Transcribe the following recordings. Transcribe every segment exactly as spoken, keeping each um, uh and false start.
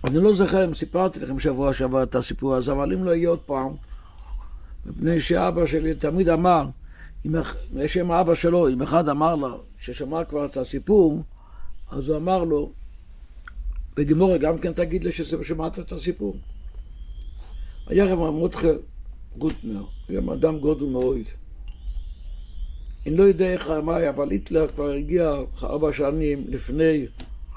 אני לא זוכר אם סיפרתי לכם שבוע שעבר את הסיפור הזה, אבל אם לא יהיה עוד פעם, מפני שאבא שלי תמיד אמר, בשם האבא שלו, אם אחד אמר לו ששמע כבר את הסיפור, אז הוא אמר לו, בגמורה גם כן תגיד לי ששמעת את הסיפור. היה רב מרדכי גוטנר, היה אדם גדול מאוד. אני לא יודע איך מה, אבל היטלר כבר הגיע ארבע שנים לפני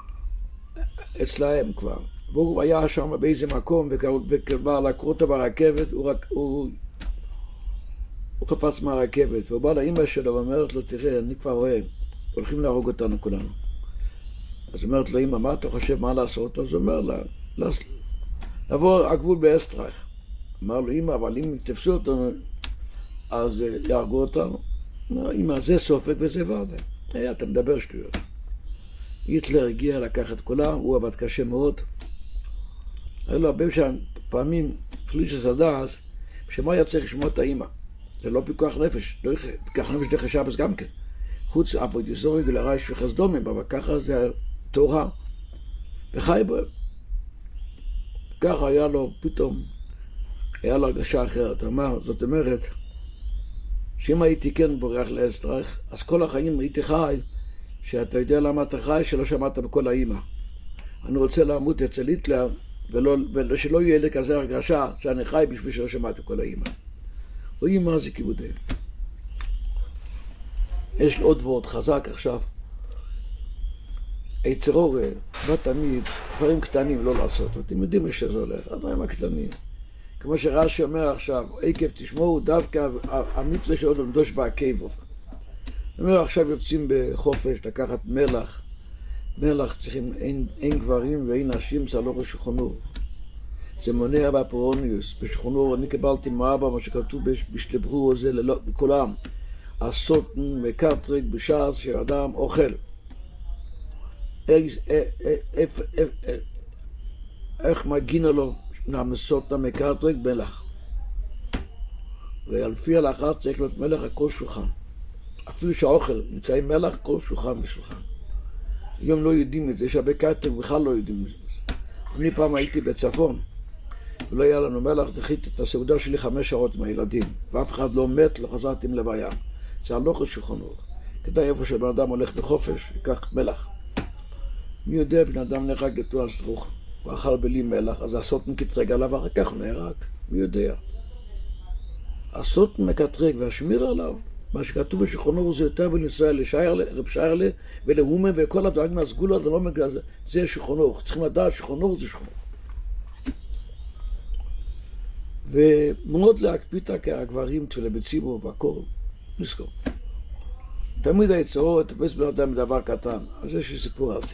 אצלהם כבר. והוא היה שם באיזה מקום וכבר לקחו אותו ברכבת, הוא, רק, הוא, הוא חפץ מהרכבת, והוא בא לאמא שלו ואומרת לו, תראה, אני כבר רואה, הולכים להרוג אותנו כולנו. אז אומרת לו, אמא, מה אתה חושב מה לעשות? אז הוא אומר לה, לעבור הגבול באסטרייך. אמר לו, אמא, אבל אם תפסו אותנו, אז יהרגו אותנו. אמא, זה סופק וזה ודאי. היה, אתה מדבר שטויות. היטלר הגיע לקח את כולם, הוא עבד קשה מאוד. היה לו הרבה פעמים, חליש הסדס, שמה היה צריך לשמוע את האמא? זה לא פיקוח נפש, לא פיקוח נפש דרך השבס גם כן. חוץ עבוד יזורי גלרייש וחסדומים, אבל ככה זה תורה. וחי בו. ככה היה לו פתאום, היה לו הרגשה אחרת. אמר, זאת אומרת, שאם הייתי כן בורח לאסטרייך, אז כל החיים הייתי חי, שאתה יודע למה אתה חי, שלא שמעת בכל האמא. אני רוצה לעמוד אצל היטלר, ולא, ושלא יהיה לי כזה הרגשה שאני חי בשביל שלא שמעתי בכל האמא. רואים מה זה כיבודים. יש לי עוד ועוד חזק עכשיו. היצרור, בא תמיד, דברים קטנים לא לעשות. אתם יודעים איך שזה הולך, הדברים הקטנים. כמו שרש"י אומר עכשיו, עקב תשמעו דווקא המצווה שעוד עומדוש בעקבו. אומר עכשיו יוצאים בחופש לקחת מלח. מלח צריכים, אין, אין גברים ואין נשים, זה לא בשכונו. זה מונע בפרוניוס. בשכונו אני קיבלתי מאבא, מה שכתוב בשלברו הזה לכולם. הסוטן וקטריק בשעס שאדם אוכל. איך מגינה לו מהמסוטן מקטריק מלח. ולפי ההלכה צריך להיות מלח הכל שולחן. אפילו שהאוכל נמצא עם מלח, כל שולחן ושולחן. היום לא יודעים את זה, יש הרבה קטריק בכלל לא יודעים את זה. אני פעם הייתי בצפון, ולא היה לנו מלח, דחיתי את הסעודה שלי חמש שעות עם הילדים, ואף אחד לא מת, לא חזרתי עם לוויה. זה הלוך השולחנות. כדאי איפה שבן אדם הולך בחופש, ייקח מלח. מי יודע, בן אדם נהרג לתו על סטרוך, הוא אכל בלי מלח, אז הסוטן קטרג עליו, אחר כך הוא נהרג. מי יודע? הסוטן מקטרג והשמיר עליו, מה שכתוב בשולחנו זה יותר בין ישראל לרב שיירלה ולהומן וכל הדברים מהסגולה, זה לא מגע, זה, זה שולחנו. צריכים לדעת שולחנו זה שולחנו. ומאוד להקפיד כהגברים תפילה בציבור והכל, נזכור. תמיד היצרו תופס בן אדם בדבר קטן, אז יש לי סיפור על זה.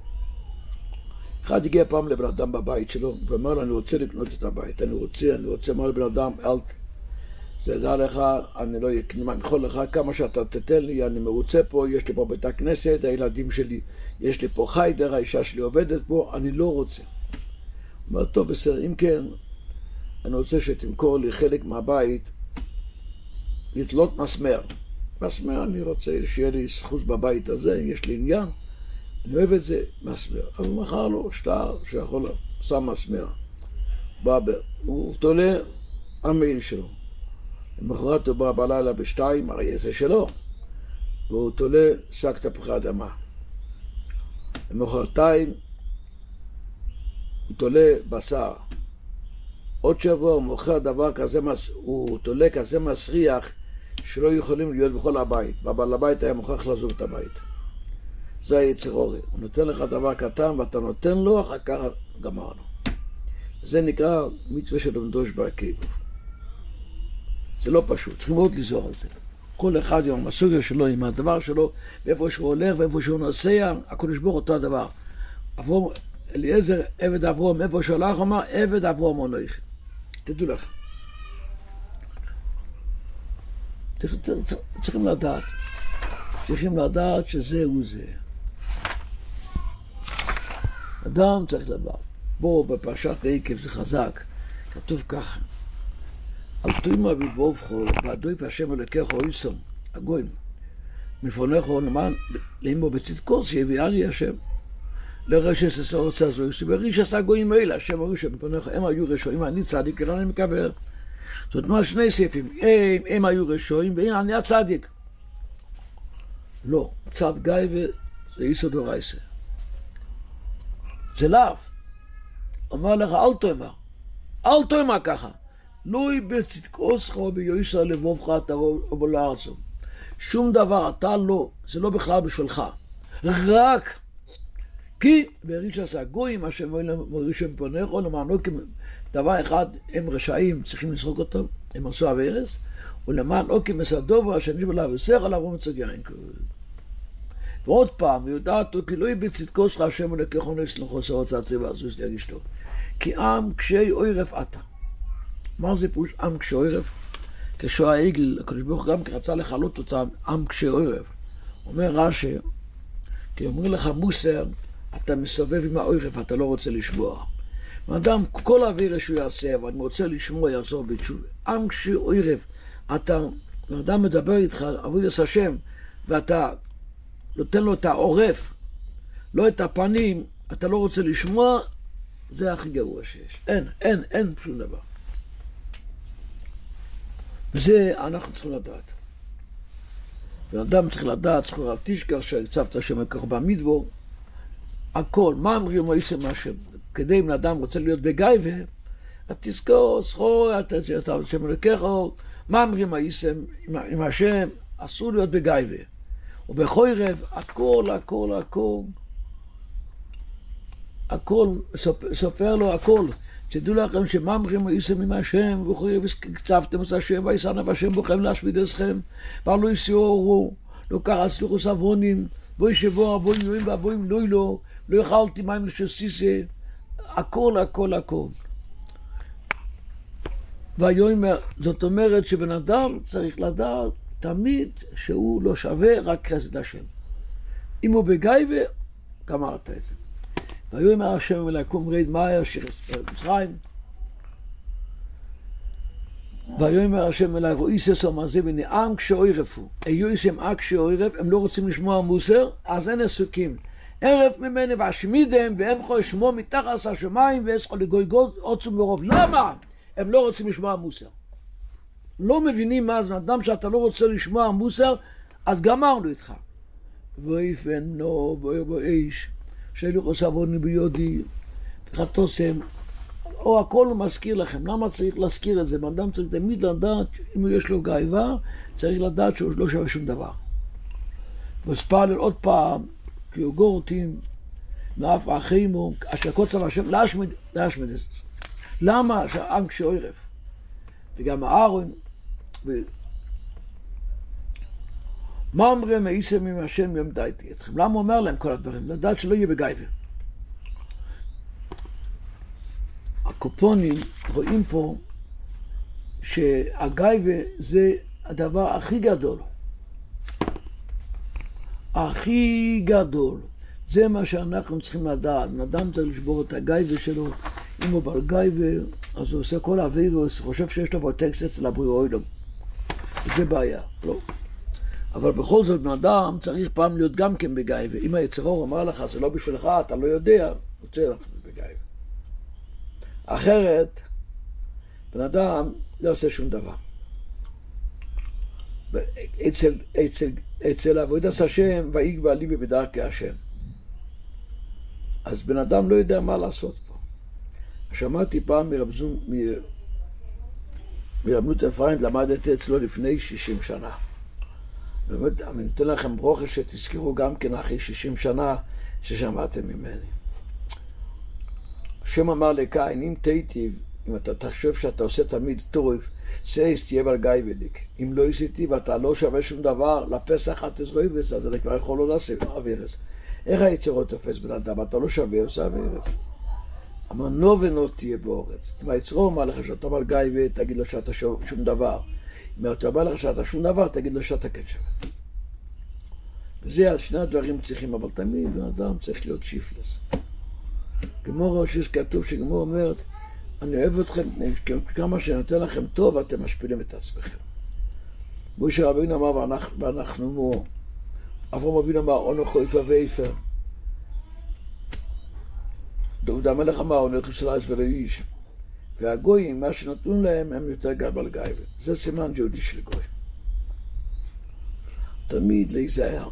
אחד הגיע פעם לבן אדם בבית שלו, ואמר לו, אני רוצה לקנות את הבית, אני רוצה, אני רוצה, אמר לבן אדם, אל ת... זה דע לך, אני לא יכול לך כמה שאתה תתן לי, אני מרוצה פה, יש לי פה בית הכנסת, הילדים שלי, יש לי פה חיידר, האישה שלי עובדת פה, אני לא רוצה. הוא אומר, טוב, בסדר, אם כן, אני רוצה שתמכור לי חלק מהבית, לתלות מסמר. מסמר אני רוצה שיהיה לי זכות בבית הזה, יש לי עניין, אני אוהב את זה, מסמר. אז הוא מכר לו שטר שיכול שם מסמר. באבר, הוא תולה המעיל שלו. למחרת הוא בא בלילה בשתיים, הרי זה שלו, והוא תולה שק תפוחי אדמה. למחרתיים הוא תולה בשר. עוד שבוע הוא מוכר דבר כזה, הוא תולה כזה מסריח שלא יכולים להיות בכל הבית, והבעל הבית היה מוכרח לעזוב את הבית. זה היצר אורי. הוא נותן לך דבר קטן ואתה נותן לו, אחר כך גמרנו. זה נקרא מצווה של עומדוש בעקבו. זה לא פשוט, צריכים מאוד לזור על זה. כל אחד עם המסוגיה שלו, עם הדבר שלו, ואיפה שהוא הולך ואיפה שהוא נוסע, הקדוש ברוך הוא אותו הדבר. אברום, אליעזר, עבד אברום, איפה שהלך, אמר, עבד אברום אנוכי. תדעו לך. צריך, צריך, צריכים לדעת. צריכים לדעת שזהו זה. אדם צריך לדעת. בואו בפרשת עקב זה חזק, כתוב ככה. על תוימה ובובחו, בעדוי והשם אלוקיך אויסום, הגויים. מלפונך למען, לאמו בצדקו, שיביאני השם. לרשס הסורת הזו, שברישס הגויים האלה, השם הראשון מפניך, הם היו רשעים, אני צדיק, לכן אני מקבל. זאת אומרת, שני סעיפים, הם, הם היו רשעים, והנה אני הצדיק. לא, צד גאיבה זה איסור דורייסה. זה לאו. אומר לך, אל תאמר, אל תאמר ככה. לא בצדקו שכו ביועיסר לבובך תבוא לארצו. שום דבר, אתה לא, זה לא בכלל בשבילך. רק כי ברישס הגויים, השם מורישם מפניך, למענו דבר אחד, הם רשעים, צריכים לשרוק אותם, הם עשו אברס, ולמען אוקי מסדובו, השני בלב וסך עליו ומצג יין. ועוד פעם, יודעת, כי לא יהיה בצדקו שלך, השם ולקחו לסלחו סרוצה טובה, אז הוא ירגיש טוב. כי עם קשי אוירף אתה. מה זה פירוש עם קשי אוירף? כשוע העגל, הקדוש ברוך גם רצה לחלות אותם, עם קשי אוירף. אומר רש"י, כי אומר לך מוסר, אתה מסובב עם האוירף, אתה לא רוצה לשמוע. אדם, כל האוויר שהוא יעשה, אבל אני רוצה לשמוע, יעזור בתשובה. עם קשי אוירף, אתה, אדם מדבר איתך, עבודת השם, ואתה נותן לו את העורף, לא את הפנים, אתה לא רוצה לשמוע, זה הכי גרוע שיש. אין, אין, אין שום דבר. וזה אנחנו צריכים לדעת. ואדם צריך לדעת, זכור אל תשכח שהצבת השם לקח במדבור, הכל, מה אמרים מה יעשה מה שם? כדי אם אדם רוצה להיות בגייבה, אז תזכור, זכור, אתה השם לקח, מה אמרים מה יעשה עם השם, אסור להיות בגייבה. ובחורף, הכל, הכל, הכל, הכל, סופר לו הכל. תדעו לכם שממרים ויסם עם השם, ובחורף קצבתם את השם, ויסענה והשם בוכם להשמיד אתכם, ולא יסיורו, לא ככה סליחו סבונים, בואי שבוע, בואי נועים ובואי נוי לו, לא יאכלתי מים לשסיסה, הכל, הכל, הכל. והיום, זאת אומרת שבן אדם צריך לדעת, תמיד שהוא לא שווה רק חסד השם. אם הוא בגייבה, גמרת את זה. ויאמר השם אלוהיכם רד מהר שיר מצרים. ויאמר השם אלוהיכם רואיסס אומר זה ונעם כשאוירפו. היו יסם אק כשאוירף, הם לא רוצים לשמוע מוסר, אז אין עסוקים. ערף ממני והשמידם והם יכולים לשמוע מתחת השמיים ויסחו לגויגות עוצם ברוב. למה? הם לא רוצים לשמוע מוסר. לא מבינים מה זה, אדם שאתה לא רוצה לשמוע מוסר, אז גמרנו איתך. ויפנו בואי באיש, שלוחו סבוני ביודי, וחתוסם, או הכל הוא מזכיר לכם. למה צריך להזכיר את זה? אדם צריך תמיד לדעת, אם יש לו גאיבה, צריך לדעת שהוא לא שווה שום דבר. וספלל עוד פעם, כי הוא גורתים, מאף האחימו, אשר קוצר השם, להשמיד, להשמיד את זה. למה? שהעם כשאוירף. וגם הארון, מה אומרים היסם עם השם יום דייתי אתכם? למה הוא אומר להם כל הדברים? לדעת שלא יהיה בגייבה. הקופונים רואים פה שהגייבה זה הדבר הכי גדול. הכי גדול. זה מה שאנחנו צריכים לדעת. אדם צריך לשבור את הגייבה שלו. אם הוא בעל גייבה, אז הוא עושה כל הווירוס, חושב שיש לו פרוטקט אצל הבריאוילום. זה בעיה, לא. אבל בכל זאת, אדם צריך פעם להיות גם כן בגייבה. אם היצרור אמר לך, זה לא בשבילך, אתה לא יודע, רוצה לך בגייבה. אחרת, בן אדם לא עושה שום דבר. אצל, אצל, אצל עבודת השם, ויגבה ליבי בדרכי השם. אז בן אדם לא יודע מה לעשות פה. שמעתי פעם מרבזון, מרבנות אפרים, למדתי אצלו לפני שישים שנה. באמת, אני נותן לכם ברוכה שתזכרו גם כן אחרי שישים שנה ששמעתם ממני. השם אמר לקין, אם תיטיב, אם אתה תחשוב שאתה עושה תמיד טוב, סייס תהיה בל גיא ודיק. אם לא עשיתי ואתה לא שווה שום דבר, לפסח את תזרוי בס, אז אני כבר יכול לא לעשות אווירס. איך היצירות תופס בן אדם? אתה לא שווה, עושה אווירס. אמר, נו ונו תהיה באורץ. אם היצרו אמר לך שאתה בל גיא ותגיד לו שאתה שום דבר. אם אתה אומר לך שאתה שום דבר, תגיד לו שאתה כן שווה. וזה שני הדברים צריכים, אבל תמיד בן אדם צריך להיות שיפלס. גמור שיש כתוב שגמור אומרת, אני אוהב אתכם, כמה שנותן לכם טוב, אתם משפילים את עצמכם. משה רבינו אמר, ואנחנו, ואנחנו מו, אברהם אבינו אמר, אונו חויפה ואיפה. דוד המלך אמר, הולך לשלש ולאיש. והגויים, מה שנתנו להם, הם יותר גבל גייבה. זה סימן יהודי של גוי. תמיד להיזהר.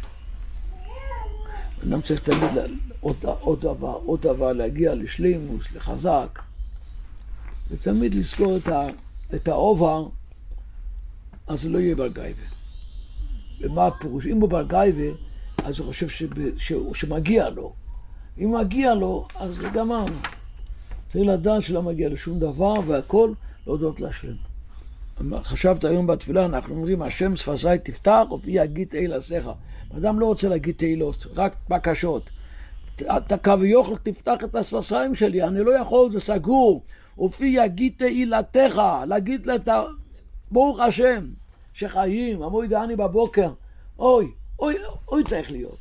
אדם צריך תמיד עוד, עוד דבר, עוד דבר להגיע לשלימוס, לחזק. ותמיד לזכור את, ה, את העובר, אז זה לא יהיה בל גייבה. ומה הפירוש? אם הוא בל גייבה, אז הוא חושב שב, ש, שמגיע לו. אם מגיע לו, אז זה גמרנו. צריך לדעת שלא מגיע לשום דבר, והכל להודות להשם. חשבת היום בתפילה, אנחנו אומרים, השם שפתי תפתח, ופי יגיד תהיל עשיך. האדם לא רוצה להגיד תהילות, רק בקשות. אתה כביכול תפתח את השפתיים שלי, אני לא יכול, זה סגור. ופי יגיד תהילתך, להגיד לתה, ברוך השם, שחיים, אמוי דעני בבוקר. אוי, אוי, אוי צריך להיות.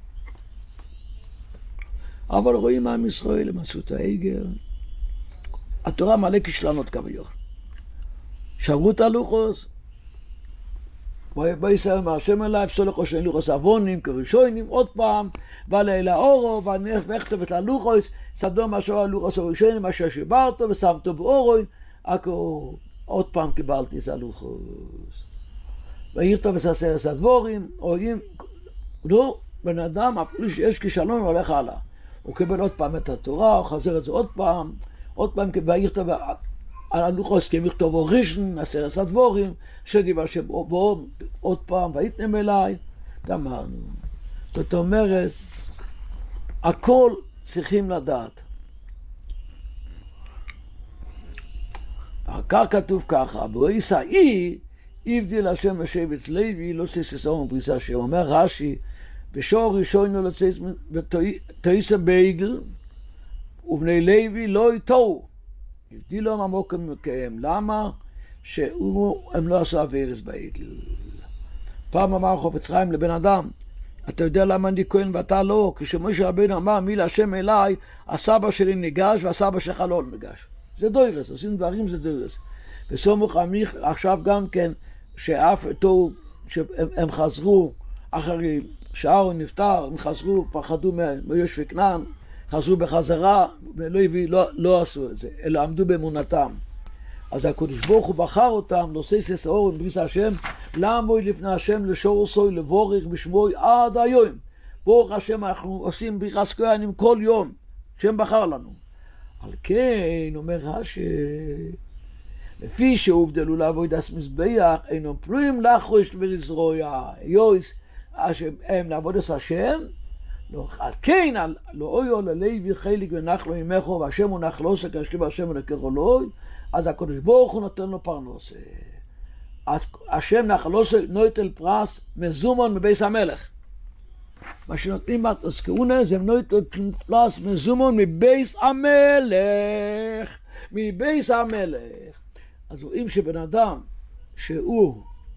אבל רואים עם ישראל, הם עשו את העגל. התורה מלא כישלונות כביכול. שברו את הלוחוס, בישראל מהשם אליי, פסול לכו שאין לוחוס אבונים, כראשונים, עוד פעם, ולילה אורו, ואיכתב את הלוחוס, סדום אשר הלוחוס הראשונים, אשר שיברתו, ושמתו באורוי, אכו, עוד פעם קיבלתי את הלוחוס. ואיכתב את עשרת הדבורים, או אם, לא, בן אדם, אפילו שיש כישלון, הוא הולך הלאה. הוא קיבל עוד פעם את התורה, הוא חזר את זה עוד פעם, עוד פעם, ואיכתב הלוחוס כי הם יכתובו ראשון, עשרת הדבורים, שדיבר שבו עוד פעם, והייתם אליי, גמרנו. זאת אומרת, הכל צריכים לדעת. כך כתוב ככה, בויסא אי, הבדיל השם לשבט לוי, לא סיססום בריסה שם. אומר רש"י, בשור ראשון לא לצייס, ותויסא בעגל, ובני לוי לא יטעו. הבדילו עמוק מכם. למה? שהם לא עשו עבירס בעגל. פעם אמר חפץ חיים לבן אדם, אתה יודע למה אני כהן ואתה לא? כשמשה רבנו אמר מי להשם אליי, הסבא שלי ניגש והסבא שלך לא ניגש. זה דוירס, עושים דברים זה דוירס. וסומך עמיך עכשיו גם כן, שאף איתו, שהם חזרו אחרי שאהרון נפטר, הם חזרו, פחדו מיוש וכנען, חזרו בחזרה, ולוי לא, לא עשו את זה, אלא עמדו באמונתם. אז הקדוש ברוך הוא בחר אותם, נושא ששאור עם בריס השם, לעמוד לפני השם לשור סוי לבורך בשמוי עד היום. ברוך השם, אנחנו עושים ברכת כהנים כל יום, שם בחר לנו. על כן, אומר רש"י, לפי שהובדלו לעבודת מזבח, אינו פלויים לחוש ולזרוע, יויס, הם לעבודת השם, על כן, לא אויו ללוי חלק ונחלו עמך, והשם הוא נחלוסה, כשלי בהשם ולקחו לוי, אז הקדוש ברוך הוא נותן לו פרנסה. השם נחלוסה נויטל פרס מזומון מבייס המלך. מה שנותנים בתזכרונה זה נויטל פרס מזומון מבייס המלך. מבייס המלך. אז רואים שבן אדם שהוא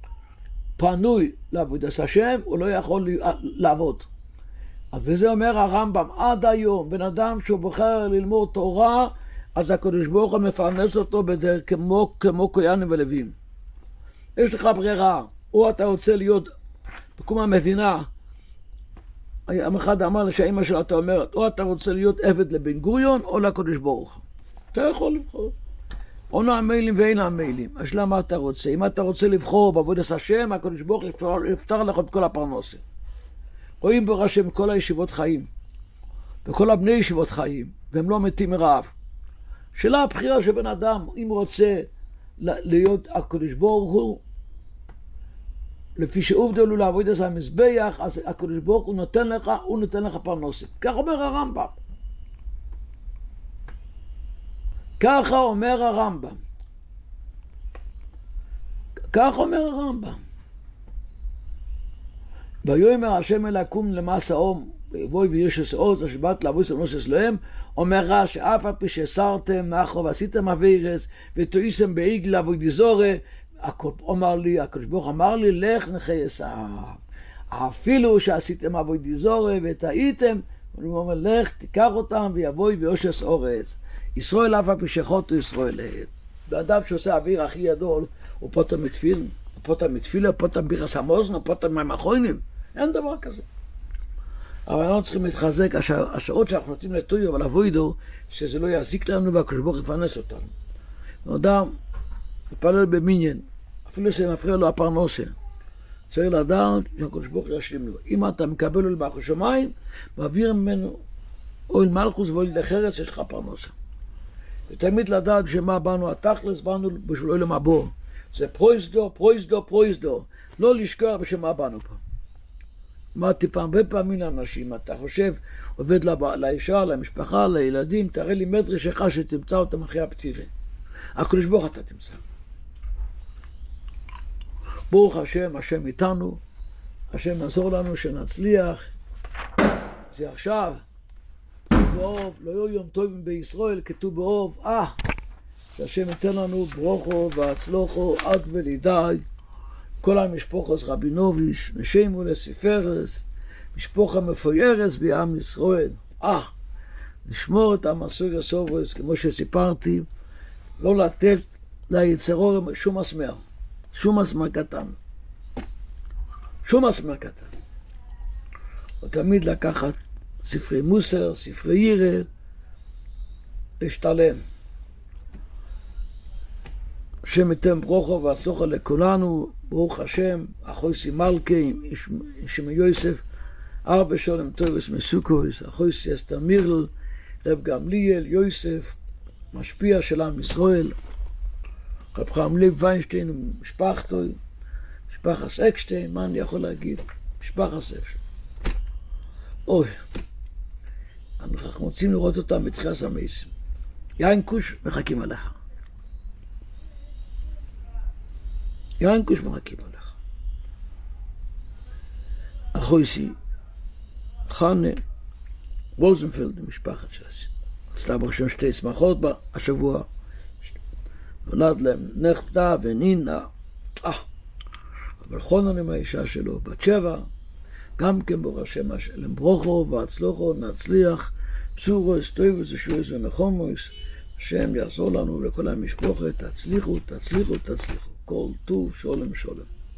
פנוי לעבודת השם, הוא לא יכול לעבוד. אז וזה אומר הרמב"ם, עד היום, בן אדם שהוא בוחר ללמוד תורה, אז הקדוש ברוך הוא מפרנס אותו בדרך כמו, כמו כהנים ולווים. יש לך ברירה, או אתה רוצה להיות בקום המדינה, אחד אמר לה שהאמא שלה אתה אומרת, או אתה רוצה להיות עבד לבן גוריון, או לקדוש ברוך הוא. אתה יכול לבחור. או נעמלים ואין נעמלים. אז למה אתה רוצה? אם אתה רוצה לבחור בעבודת השם, הקדוש ברוך הוא יפתר לך את כל הפרנסה. רואים ברוך השם כל הישיבות חיים, וכל הבני ישיבות חיים, והם לא מתים מרעב. שאלה הבחירה של בן אדם, אם הוא רוצה להיות הקדוש ברוך הוא, לפי שהובדלו לעבוד את המזבח, אז הקדוש ברוך הוא נותן לך, הוא נותן לך פרנסה. כך אומר הרמב"ם. ככה אומר הרמב"ם. כך אומר הרמב"ם. ויאמר השם אל יקום למעשה אום, ויבואי וישס עוז, השבת לעבוד למוסס להם, אומר רע שאף על פי שהסרתם מאחור ועשיתם אבירס, ותועיסם בעגל לעבוד זורה, אומר לי, הקדוש ברוך אמר לי, לך נחייס העם. אפילו שעשיתם עבוד זורה וטעיתם, הוא אומר, לך תיקח אותם ויבואי ויושס אורץ. ישראל אף על פי שחוטו ישראל. באדם שעושה האוויר הכי גדול, הוא פוטר מתפיל, הוא פוטר מתפילה, הוא פוטר ביחס המוזן, הוא פוטר מים אחרונים. אין דבר כזה. אבל אנחנו צריכים להתחזק, השע, השעות שאנחנו נותנים לטויו ולאבוידו, שזה לא יזיק לנו והקדוש ברוך הוא יפרנס אותנו. אדם מתפלל במניין, אפילו שמפריע לו הפרנסה, צריך לדעת שהקדוש ברוך הוא ישלים לו. אם אתה מקבל לו למלכות שמיים, מעביר ממנו אוהל מלכוס ואוהל לחרץ, יש לך פרנסה. ותמיד לדעת שמה באנו התכלס, באנו בשביל אוהל המבוא. זה פרויסדו, פרויסדו, פרויסדו. לא לשכוח בשביל מה באנו פה. אמרתי פעם, הרבה פעמים לאנשים, אתה חושב, עובד לאישה, למשפחה, לילדים, תראה לי מדרש אחד שתמצא אותם אחרי הפטירה. הקדוש ברוך אתה תמצא. ברוך השם, השם איתנו, השם נעזור לנו שנצליח. זה עכשיו, באוב, לא יהיו יום טובים בישראל, כתוב באוב, אה, שהשם ייתן לנו ברוכו והצלוחו עד ולידי. כל המשפוחס רבינוביץ', נשימו לסיפרס, משפוחה מפוירס בעם ישראל. אה, נשמור את המסוג הסובוס, כמו שסיפרתי, לא לתת ליצרור שום מסמר, שום מסמר קטן. שום מסמר קטן. ותמיד לקחת ספרי מוסר, ספרי ירא, להשתלם. השם ייתן ברוכו והצלחה לכולנו, ברוך השם, אחויסי מלכי, שמי יוסף, ארבע שולם טובס מסוכויס, אחויסי אסתר מירל, רב גמליאל, יוסף, משפיע של עם ישראל, רב חיים לב ויינשטיין ומשפחתו, משפחת אקשטיין, מה אני יכול להגיד? משפחת אקשטיין. אוי, אנחנו רוצים לראות אותם בתחילת המעשים. יין כוש, מחכים עליך. יין כוש מחכים עליך. אחויסי, חנה, וולזנפלד, משפחת שעשי. עשתה בראשון שתי שמחות השבוע. נולד להם נכדה ונינה. אה, אבל חונן עם האישה שלו, בת שבע, גם כן ברוך השם, השם ברוכו והצלוחו, נצליח, פסורוס, טויבוס, ושבויס ונחומוס, השם יעזור לנו לכל המשפחות, תצליחו, תצליחו, תצליחו, כל טוב, שולם, שולם.